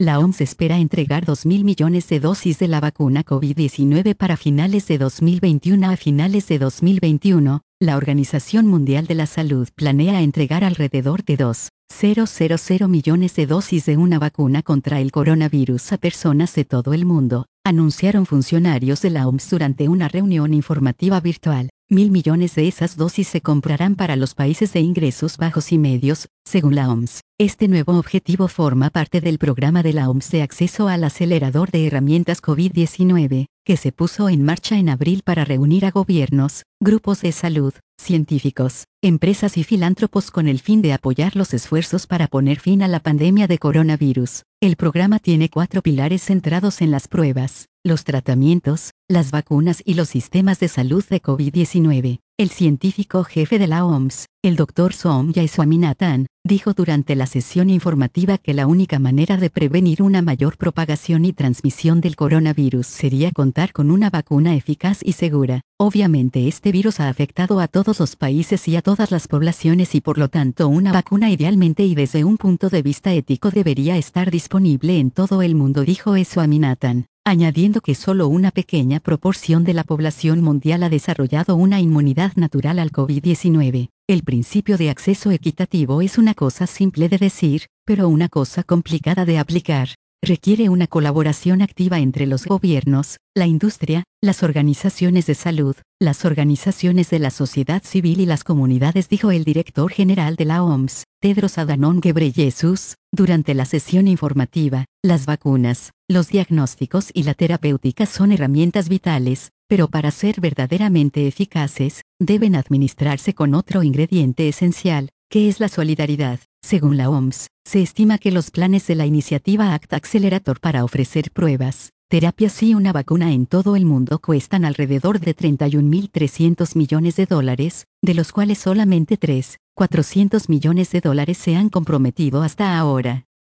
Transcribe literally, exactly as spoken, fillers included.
La O M S espera entregar dos mil millones de dosis de la vacuna COVID diecinueve para finales de dos mil veintiuno. A finales de dos mil veintiuno, la Organización Mundial de la Salud planea entregar alrededor de dos punto cero millones de dosis de una vacuna contra el coronavirus a personas de todo el mundo, anunciaron funcionarios de la O M S durante una reunión informativa virtual. Mil millones de esas dosis se comprarán para los países de ingresos bajos y medios, según la O M S. Este nuevo objetivo forma parte del programa de la O M S de acceso al acelerador de herramientas COVID diecinueve, que se puso en marcha en abril para reunir a gobiernos, grupos de salud, científicos, empresas y filántropos con el fin de apoyar los esfuerzos para poner fin a la pandemia de coronavirus. El programa tiene cuatro pilares centrados en las pruebas, los tratamientos, las vacunas y los sistemas de salud de COVID diecinueve. El científico jefe de la O M S, el doctor Soumya Swaminathan, dijo durante la sesión informativa que la única manera de prevenir una mayor propagación y transmisión del coronavirus sería contar con una vacuna eficaz y segura. Obviamente este virus ha afectado a todos los países y a todas las poblaciones y por lo tanto una vacuna idealmente y desde un punto de vista ético debería estar disponible en todo el mundo, dijo Swaminathan, añadiendo que solo una pequeña proporción de la población mundial ha desarrollado una inmunidad natural al COVID diecinueve. El principio de acceso equitativo es una cosa simple de decir, pero una cosa complicada de aplicar. Requiere una colaboración activa entre los gobiernos, la industria, las organizaciones de salud, las organizaciones de la sociedad civil y las comunidades, dijo el director general de la O M S, Tedros Adhanom Ghebreyesus, durante la sesión informativa. Las vacunas, los diagnósticos y la terapéutica son herramientas vitales, pero para ser verdaderamente eficaces, deben administrarse con otro ingrediente esencial, que es la solidaridad. Según la O M S, se estima que los planes de la iniciativa ACT Accelerator para ofrecer pruebas, terapias y una vacuna en todo el mundo cuestan alrededor de treinta y un mil trescientos millones de dólares, de los cuales solamente tres mil cuatrocientos millones de dólares se han comprometido hasta ahora.